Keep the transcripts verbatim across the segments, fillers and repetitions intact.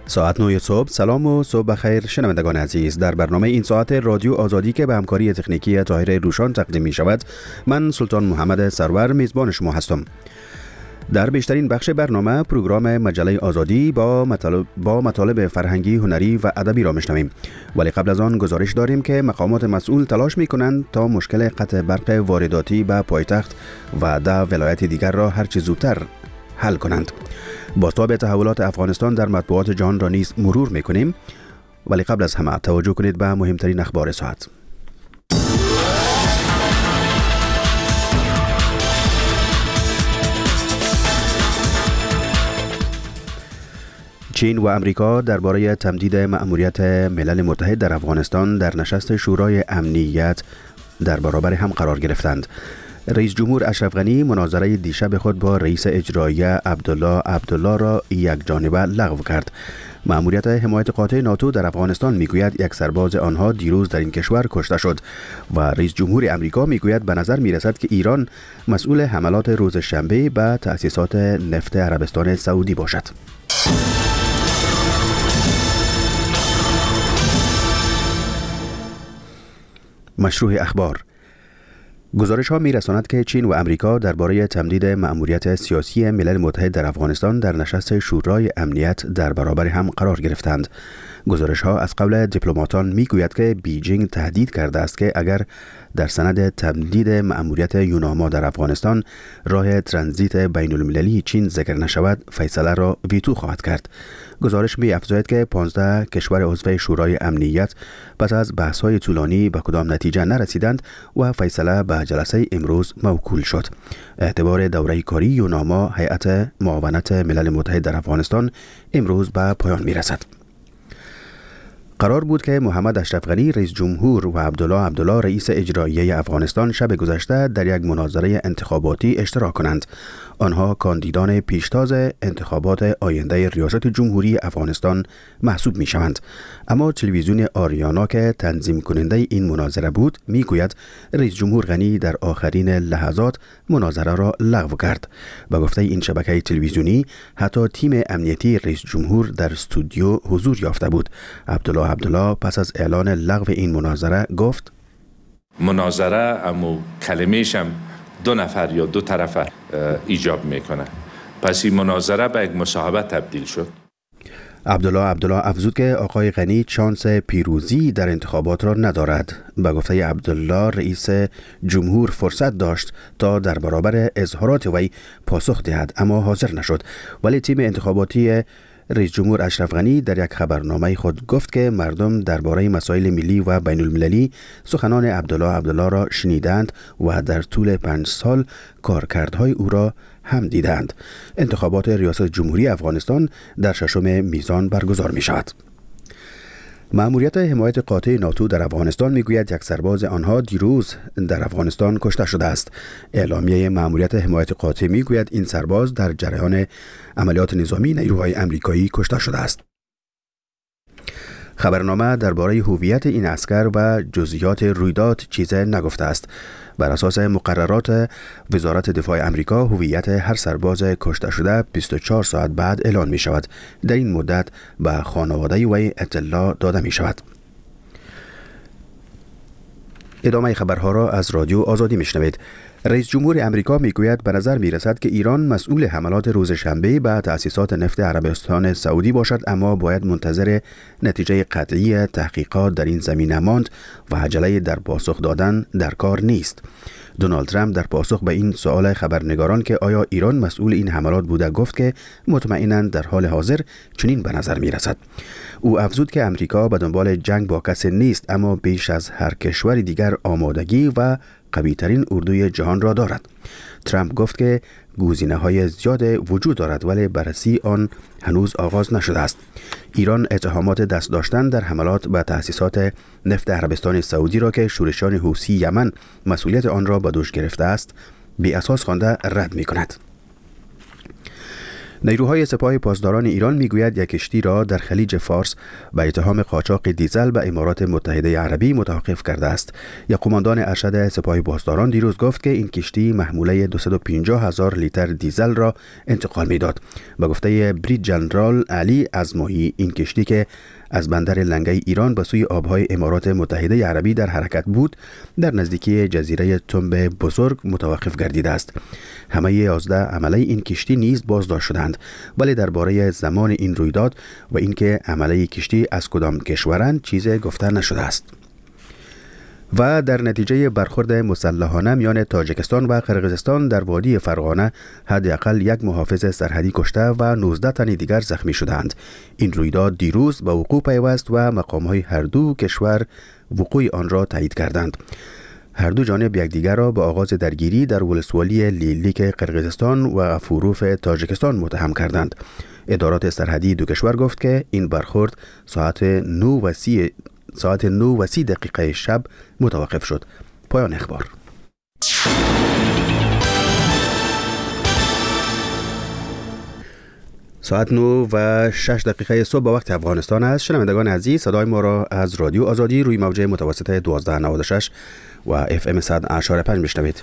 ساعت نه صبح. سلام و صبح بخیر شنوندگان عزیز. در برنامه این ساعت رادیو آزادی که به همکاری تکنیکی طاهر روشان تقدیم می شود، من سلطان محمد سرور میزبان شما هستم. در بیشترین بخش برنامه پروگرام مجله آزادی با مطالب, با مطالب فرهنگی، هنری و ادبی را میشنویم، ولی قبل از آن گزارش داریم که مقامات مسئول تلاش میکنند تا مشکل قطع برق وارداتی به پایتخت و ده ولایت دیگر را هرچه زودتر حل کنند. بازتاب تحولات افغانستان در مطبوعات جهان را نیز مرور میکنیم، ولی قبل از همه توجه کنید به مهمترین اخبار ساعت. چین و امریکا درباره تمدید مأموریت ملل متحد در افغانستان در نشست شورای امنیت در برابر هم قرار گرفتند. رئیس جمهور اشرف غنی مناظره دیشب خود با رئیس اجرایی عبدالله عبدالله را یک جانبه لغو کرد. مأموریت حمایت قاطع ناتو در افغانستان میگوید یک سرباز آنها دیروز در این کشور کشته شد و رئیس جمهور امریکا میگوید به نظر میرسد که ایران مسئول حملات روز شنبه به تأسیسات نفت عربستان سعودی باشد. مشروع اخبار. گزارش ها می رساند که چین و امریکا درباره تمدید مأموریت سیاسی ملل متحد در افغانستان در نشست شورای امنیت در برابر هم قرار گرفتند. گزارش ها از قول دیپلماتان می گوید که بیجینگ تهدید کرده است که اگر در سند تمدید مأموریت یوناما در افغانستان راه ترانزیت بین المللی چین ذکر نشود، فیصله را ویتو خواهد کرد. گزارش می افزاید که پانزده کشور عضو شورای امنیت پس از بحث‌های طولانی به کدام نتیجه نرسیدند و فیصله به جلسه امروز موکول شد. اعتبار دوره کاری یوناما هیئت معاونت ملل متحد در افغانستان امروز به پایان می رسد. قرار بود که محمد اشرف غنی رئیس جمهور و عبدالله عبدالله رئیس اجرایی افغانستان شب گذشته در یک مناظره انتخاباتی اشتراک کنند. آنها کاندیدان پیشتاز انتخابات آینده ریاست جمهوری افغانستان محسوب می شوند. اما تلویزیون آریانا که تنظیم کننده این مناظره بود می گوید رئیس جمهور غنی در آخرین لحظات مناظره را لغو کرد. به گفته این شبکه تلویزیونی حتی تیم امنیتی رئیس جمهور در استودیو حضور یافته بود. عبدالله عبدالله پس از اعلان لغو این مناظره گفت: مناظره امو کلمه‌شم دو نفر یا دو طرف ایجاب میکنه، پس این مناظره به یک مصاحبه تبدیل شد. عبدالله عبدالله افزود که آقای غنی شانس پیروزی در انتخابات را ندارد. به گفته عبدالله رئیس جمهور فرصت داشت تا در برابر اظهارات وی پاسخ دهد، اما حاضر نشد. ولی تیم انتخاباتی رئیس جمهور اشرف غنی در یک خبرنامه خود گفت که مردم درباره مسائل ملی و بین المللی سخنان عبدالله عبدالله را شنیدند و در طول پنج سال کارکردهای او را هم دیدند. انتخابات ریاست جمهوری افغانستان در ششم میزان برگزار می شود. مأموریت حمایت قاطع ناتو در افغانستان میگوید یک سرباز آنها دیروز در افغانستان کشته شده است. اعلامیه مأموریت حمایت قاطع میگوید این سرباز در جریان عملیات نظامی نیروهای آمریکایی کشته شده است. خبرنامه درباره هویت این عسکر و جزئیات رویداد چیزی نگفته است. بر اساس مقررات وزارت دفاع آمریکا هویت هر سرباز کشته شده بیست و چهار ساعت بعد اعلان می شود. در این مدت به خانواده وی اطلاع داده می شود. ادامه خبرها را از رادیو آزادی می شنوید. رئیس جمهور امریکا میگوید به نظر می رسد که ایران مسئول حملات روز شنبه به تأسیسات نفت عربستان سعودی باشد، اما باید منتظر نتیجه قطعی تحقیقات در این زمینه ماند و عجله در پاسخ دادن در کار نیست. دونالد ترامپ در پاسخ به این سوال خبرنگاران که آیا ایران مسئول این حملات بوده گفت که مطمئناً در حال حاضر چنین به نظر می رسد. او افزود که امریکا به دنبال جنگ با کسی نیست، اما بیش از هر کشور دیگر آمادگی و قوی ترین اردوی جهان را دارد. ترامپ گفت که گزینه‌های زیاد وجود دارد ولی بررسی آن هنوز آغاز نشده است. ایران اتهامات دست داشتن در حملات به تأسیسات نفت عربستان سعودی را که شورشیان حوثی یمن مسئولیت آن را به دوش گرفته است بی اساس خوانده رد می کند. نیروهای سپاه پاسداران ایران میگوید یک کشتی را در خلیج فارس به اتهام قاچاق دیزل به امارات متحده عربی متوقف کرده است. یک قماندان ارشد سپاه پاسداران دیروز گفت که این کشتی محموله دویست و پنجاه هزار لیتر دیزل را انتقال میداد. به گفته بریج جنرال علی ازمایی، این کشتی که از بندر لنگه ایران به سوی آبهای امارات متحده عربی در حرکت بود، در نزدیکی جزیره تنب بزرگ متوقف گردیده است. همه یازده عمله این کشتی نیز بازداشت شدند، ولی درباره زمان این رویداد و اینکه عمله کشتی از کدام کشورند چیزی گفته نشده است. و در نتیجه برخورد مسلحانه میان تاجیکستان و قرقیزستان در وادی فرغانه حداقل یک محافظ سرحدی کشته و نوزده تن دیگر زخمی شدند. این رویداد دیروز به وقوع پیوست و مقام‌های هر دو کشور وقوع آن را تایید کردند. هر دو جانب یکدیگر را به آغاز درگیری در ولسوالی لیلیک قرقیزستان و فوروف تاجیکستان متهم کردند. ادارات سرحدی دو کشور گفت که این برخورد ساعت نه و سی ساعت نه و سی دقیقه شب متوقف شد. پایان اخبار. ساعت نه و شش دقیقه صبح به وقت افغانستان است. شنوندگان عزیز، صدای ما را از رادیو آزادی روی موج متوسط دوازده نود و شش و اف ام صد و پنج میشنوید.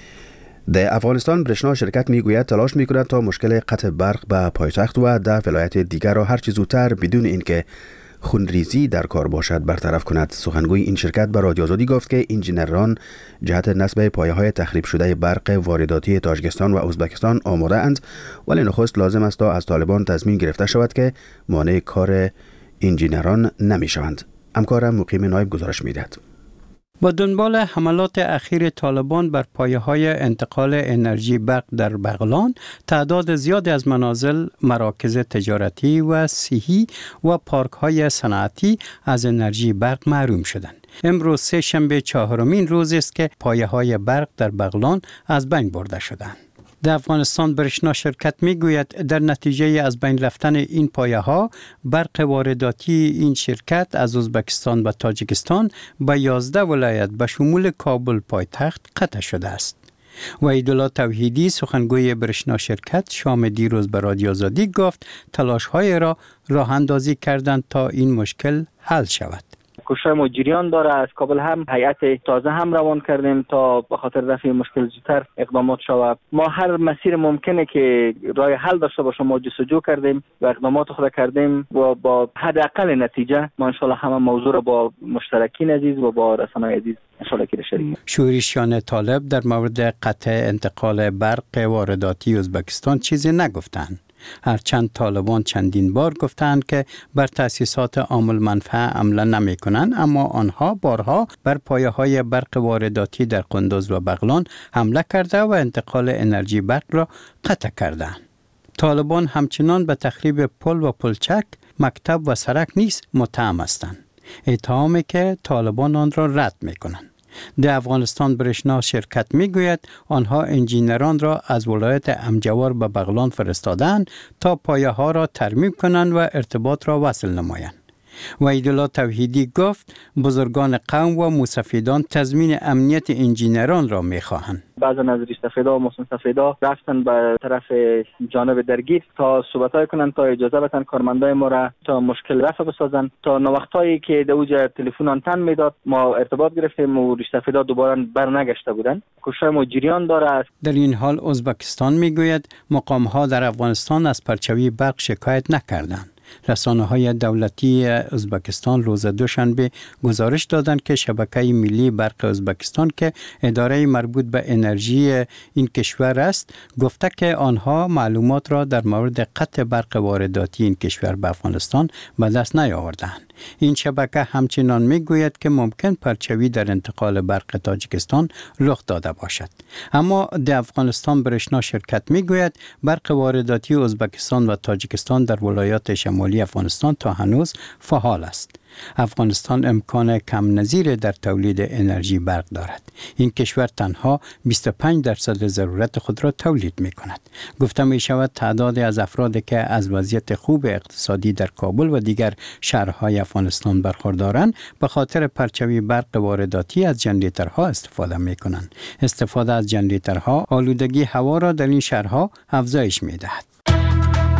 در افغانستان برشنا شرکت میگوید تلاش میکند تا مشکل قطع برق به پایتخت و ده ولایت دیگر را هر چه زودتر بدون اینکه خونریزی در کار باشد برطرف کند. سخنگوی این شرکت به رادیو آزادی گفت که انجینران جهت نصب پایه‌های تخریب شده برق وارداتی تاجیکستان و ازبکستان آماده اند، ولی نخست لازم است تا از طالبان تضمین گرفته شود که مانع کار انجینران نمی شوند. همکارم مقیم نایب گزارش میدهد. با دنبال حملات اخیر طالبان بر پایه‌های انتقال انرژی برق در بغلان، تعداد زیادی از منازل، مراکز تجارتی و صحی و پارک‌های صنعتی از انرژی برق محروم شدند. امروز سه شنبه چهارمین روز است که پایه‌های برق در بغلان از بین برده شدند. در افغانستان برشنا شرکت میگوید در نتیجه از بین رفتن این پایه ها برق وارداتی این شرکت از ازبکستان و تاجیکستان به یازده ولایت به شمول کابل پایتخت قطع شده است. وحیدالله توحیدی سخنگوی برشنا شرکت شام دیروز به رادیو آزادی گفت تلاش های را راه اندازی کردند تا این مشکل حل شود. کوشش ما جریان داره. از کابل هم هیئت تازه هم روان کردیم تا به خاطر رفع مشکل زودتر اقدامات شود. ما هر مسیر ممکنه که راه حل داشته باشیم ما جستجو کردیم و اقدامات خود کردیم و با حداقل نتیجه ما ان شاءالله همه موضوع را با مشترکین عزیز و با رسانه‌های عزیز ان شاءالله که شریک. شورشیان طالب در مورد قطع انتقال برق وارداتی ازبکستان چیزی نگفتند. هرچند طالبان چندین بار گفتند که بر تأسیسات عامل منفعه عمل نمی کنند، اما آنها بارها بر پایه های برق وارداتی در قندوز و بغلان حمله کرده و انتقال انرژی برق را قطع کردند. طالبان همچنان به تخریب پل و پلچک، مکتب و سرک نیز متهم هستند، اتهامی که طالبان آن را رد می کنند. در افغانستان برشنا شرکت میگوید آنها انجینران را از ولایت امجوار به بغلان فرستادند تا پایه ها را ترمیم کنند و ارتباط را وصل نمایند. وحیدالله توحیدی گفت بزرگان قوم و موسفیدان تضمین امنیت انجینران را میخواهند. بعضا از ریش‌سفیدا و محسن سفیدا رفتن به طرف جانب درگیر تا صحبت‌های کنند، تا اجازه بدن کارمندای ما را تا مشکل رفع بسازن. تا نوختایی که در اوج تلفن آنتن میداد ما ارتباط گرفتیم و ریش‌سفیدا دوباره برنگشته بودن. کوشش ما جریان داره. در این حال ازبکستان میگوید مقام‌ها در افغانستان از پرچوی برق شکایت نکردند. رسانه‌های دولتی ازبکستان روز دوشنبه گزارش دادند که شبکه ملی برق ازبکستان که اداره مربوط به انرژی این کشور است، گفته که آنها معلومات را در مورد قطع برق وارداتی این کشور به افغانستان به دست نیاوردند. این شبکه همچنان میگوید که ممکن پرچوی در انتقال برق تاجیکستان رخ داده باشد. اما در افغانستان برشنا شرکت میگوید برق وارداتی ازبکستان و تاجیکستان در ولایات شمالی افغانستان تا هنوز فعال است. افغانستان امکان کم نظیر در تولید انرژی برق دارد. این کشور تنها بیست و پنج درصد ضرورت خود را تولید می کند. گفته می شود تعدادی از افرادی که از وضعیت خوب اقتصادی در کابل و دیگر شهرهای افغانستان برخوردارند به خاطر پرچوی برق وارداتی از ژنراتورها استفاده می کنند. استفاده از ژنراتورها آلودگی هوا را در این شهرها افزایش می دهد.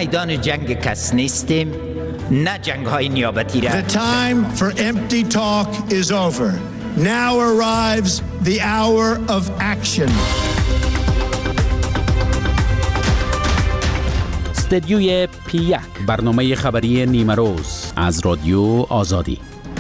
میدان جنگ کس نیستیم، نه جنگ های نیابتی را. The time for empty talk is over. Now arrives the hour of action. استدیوی پی یک، برنامه خبری نیمه روز از رادیو آزادی.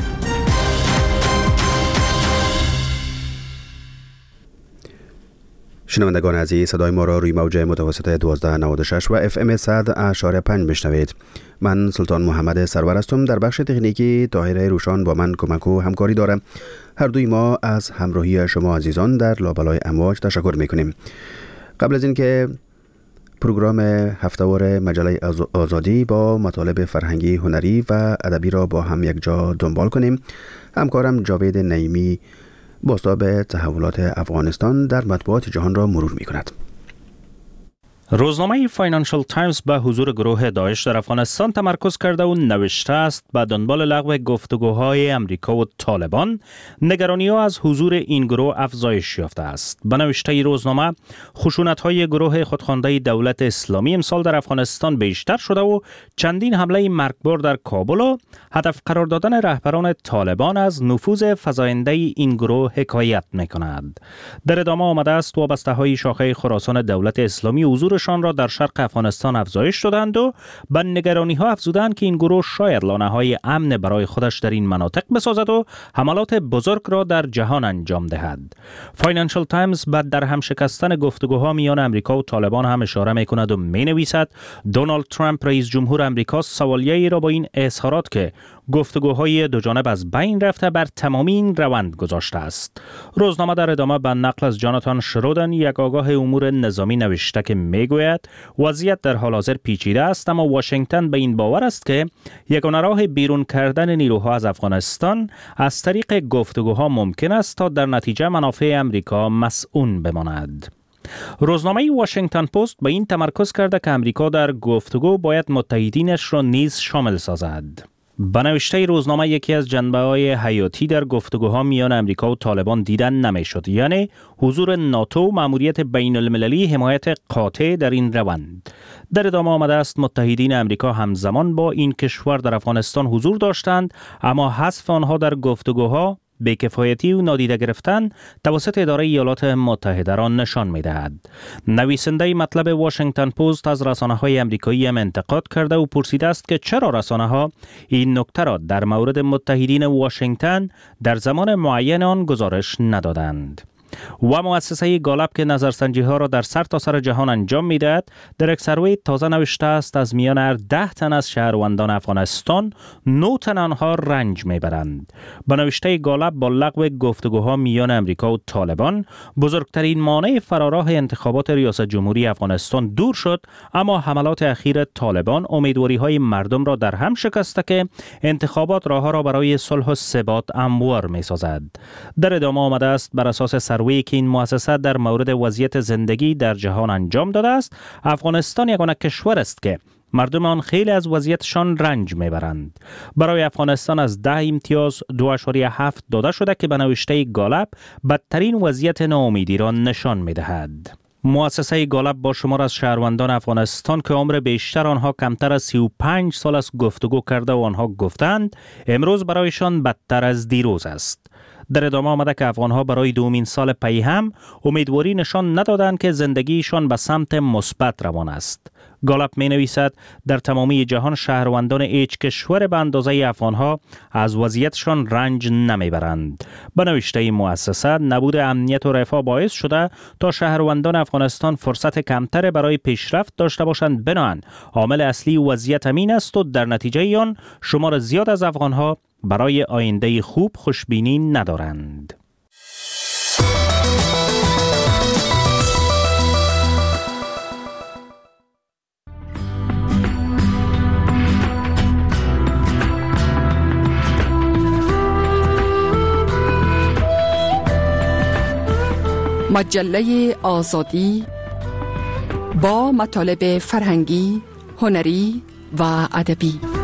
شنوندگان عزیز، صدای ما را روی موج متوسط دوازده نود و شش و اف ام صد اشاره پنج میشنوید. من سلطان محمد سرور هستم. در بخش تکنیکی طاهر روشان با من کمک و همکاری دارم. هر دوی ما از همراهی شما عزیزان در لابلای امواج تشکر میکنیم. قبل از اینکه پروگرام هفته‌وار مجله آزادی با مطالب فرهنگی، هنری و ادبی را با هم یک جا دنبال کنیم، همکارم جاوید نعیمی بازتاب تحولات افغانستان در مطبوعات جهان را مرور می کند. روزنامه فاینانشل تایمز به حضور گروه داعش در افغانستان تمرکز کرده و نوشته است به دنبال لغو گفتگوهای امریکا و طالبان، نگرانی‌ها از حضور این گروه افزایش یافته است. به نوشته روزنامه، خشونت‌های گروه خودخوانده دولت اسلامی امسال در افغانستان بیشتر شده و چندین حمله مرگبار در کابل و هدف قرار دادن رهبران طالبان از نفوذ فزاینده این گروه حکایت می‌کند. در ادامه آمده است وابسته‌های شاخه خراسان دولت اسلامی حضور شان را در شرق افغانستان افزایش دادند و به نگرانی ها افزودند که این گروه شاید لانه های امن برای خودش در این مناطق بسازد و حملات بزرگ را در جهان انجام دهد. فاینانشل تایمز بعد در هم شکستن گفتگوها میان امریکا و طالبان هم اشاره می کند و می نویسد دونالد ترامپ رئیس جمهور امریکا سوالیه‌ای را با این اظهارات که گفتگوهای دو جانب از بین رفته بر تمامی این روند گذاشته است. روزنامه در ادامه به نقل از جاناتان شرودن، یک آگاه امور نظامی، نوشته که میگوید وضعیت در حال حاضر پیچیده است، اما واشنگتن به این باور است که یگانه راه بیرون کردن نیروها از افغانستان از طریق گفتگوها ممکن است تا در نتیجه منافع امریکا مسئول بماند. روزنامه واشنگتن پست به این تمرکز کرده که امریکا در گفتگو باید متحدینش را نیز شامل سازد. به نوشته روزنامه، یکی از جنبه‌های حیاتی در گفتگوها میان امریکا و طالبان دیدن نمی‌شد، یعنی حضور ناتو و مأموریت بین المللی حمایت قاطع در این روند. در ادامه آمده است متحدین امریکا همزمان با این کشور در افغانستان حضور داشتند، اما حذف آنها در گفتگوها بی‌کفایتی و نادیده گرفتن توسط اداره ایالات متحده را نشان می‌دهد. نویسنده مطلب واشنگتن پست از رسانه‌های آمریکایی هم انتقاد کرده و پرسیده است که چرا رسانه‌ها این نکته را در مورد متحدین واشنگتن در زمان معین آن گزارش ندادند. و مؤسسه گالاب که نظرسنجی ها را در سر تا سر جهان انجام می‌دهد، در یک سروی تازه نوشته است از میان هر ده تن از شهروندان افغانستان، نه تن آنها رنج میبرند. به نوشته گالاب، با لغو گفتگوها میان امریکا و طالبان، بزرگترین مانع فراراه انتخابات ریاست جمهوری افغانستان دور شد، اما حملات اخیر طالبان امیدواری های مردم را در هم شکسته که انتخابات راه را برای صلح و ثبات هموار می‌سازد. در ادامه آمده است بر اساس سروی که این مؤسسه در مورد وضعیت زندگی در جهان انجام داده است، افغانستان یگانه کشور است که مردم آن خیلی از وضعیتشان رنج میبرند. برای افغانستان از ده امتیاز دو اشاریه هفت داده شده که به نوشته گالاب بدترین وضعیت ناامیدی را نشان میدهد. مؤسسه گالاب با شمار از شهروندان افغانستان که عمر بیشتر آنها کمتر از سی و پنج سال است گفتگو کرده و آنها گفتند امروز برایشان بدتر از دیروز است. در ادامه آمده که افغانها برای دومین سال پی هم امیدواری نشان ندادند که زندگیشان به سمت مثبت روان است. گالاب می نویسد در تمامی جهان شهروندان هیچ کشور به اندازه افغانها از وضعیتشان رنج نمیبرند. به نوشته مؤسسه، نبود امنیت و رفاه باعث شده تا شهروندان افغانستان فرصت کمتر برای پیشرفت داشته باشند. بنابراین عامل اصلی وضعیت امین است و در نتیجه آن شمار زیاد از افغانها برای آینده خوب خوشبینی ندارند. مجله آزادی با مطالب فرهنگی، هنری و ادبی.